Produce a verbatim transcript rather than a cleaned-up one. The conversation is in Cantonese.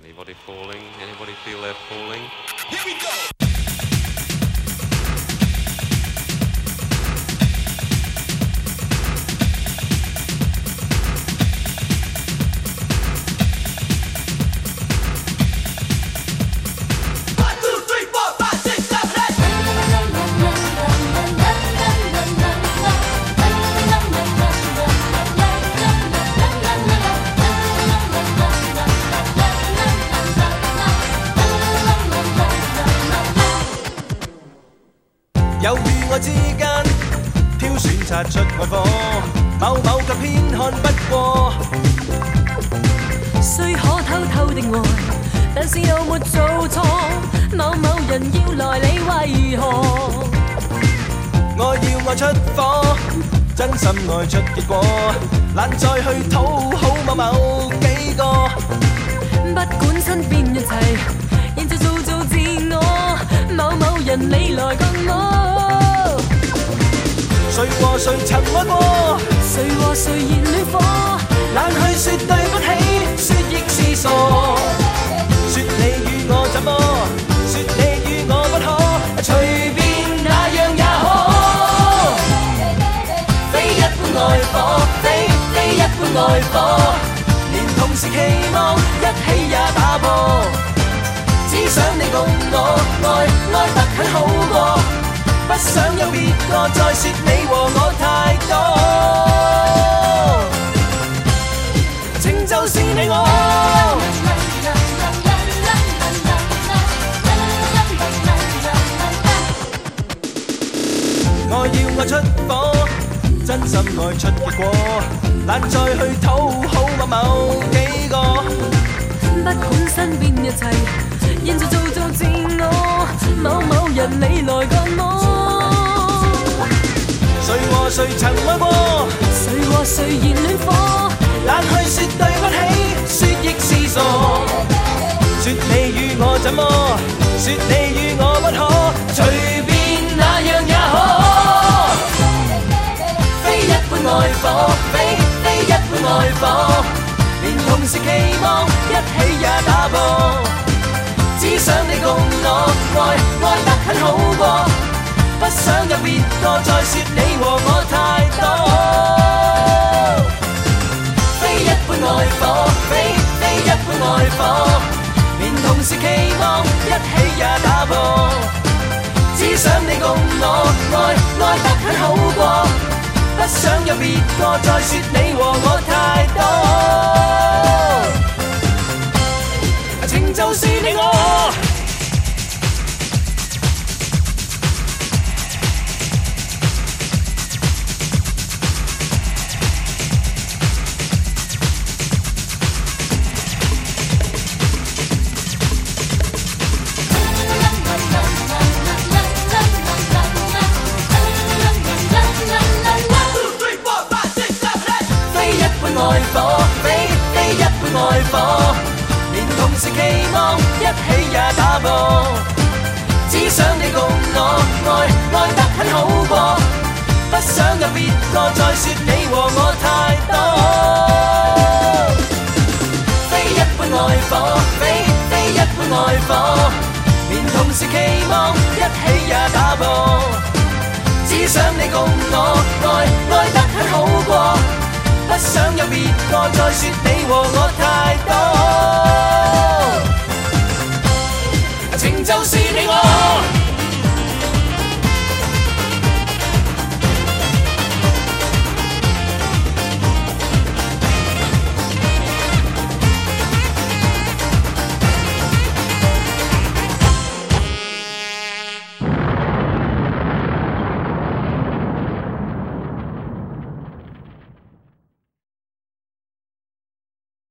Anybody falling? Anybody feel they're falling? Here we go! 有與我之間挑選擦出愛火，某某卻偏看不過。 雖可偷偷的愛，但是又沒做錯。某某人要來，你為何？ 我要愛出火，真心愛出結果，懶再去討好某某幾個。 不管身邊一切，現在做做自我。某某人你來幹我。 誰和誰曾愛過？ 誰和誰燃暖火？ 懶去說對不起，說亦是傻。說你與我怎麼？說你與我不可，隨便那樣也可。非一般愛火，非非一般愛火，連同時期望一起也打破。只想你共我愛愛得很好過，不想有別個再說你和我太多。情就是你我，我要愛出火，真心愛出結果，懶再去討好某某幾個。 不管身邊一切，現在做做自我。某某人你來幹我。 誰和誰曾愛過？ 誰和誰燃暖火？ 懶去說對不起，說亦是傻。說你與我怎麼？說你與我不可，隨便那樣也可。非一般愛火，非非一般愛火，連同時期望一起也打破。只想你共我愛愛得很好過，不想有別個再說你和我太多。非一般愛火，非非一般愛火，連同時期望一起也打破。只想你共我愛愛得很好過，不想有別個再說你和我太多。情就是你我。愛火，非非一般愛火，連同時期望一起也打破。只想你共我愛愛得很好過，不想有別個再說你和我太多。非一般愛火，非非一般愛火，連同時期望一起也打破。只想你共我愛愛得很好過，不想有別個再說你和我太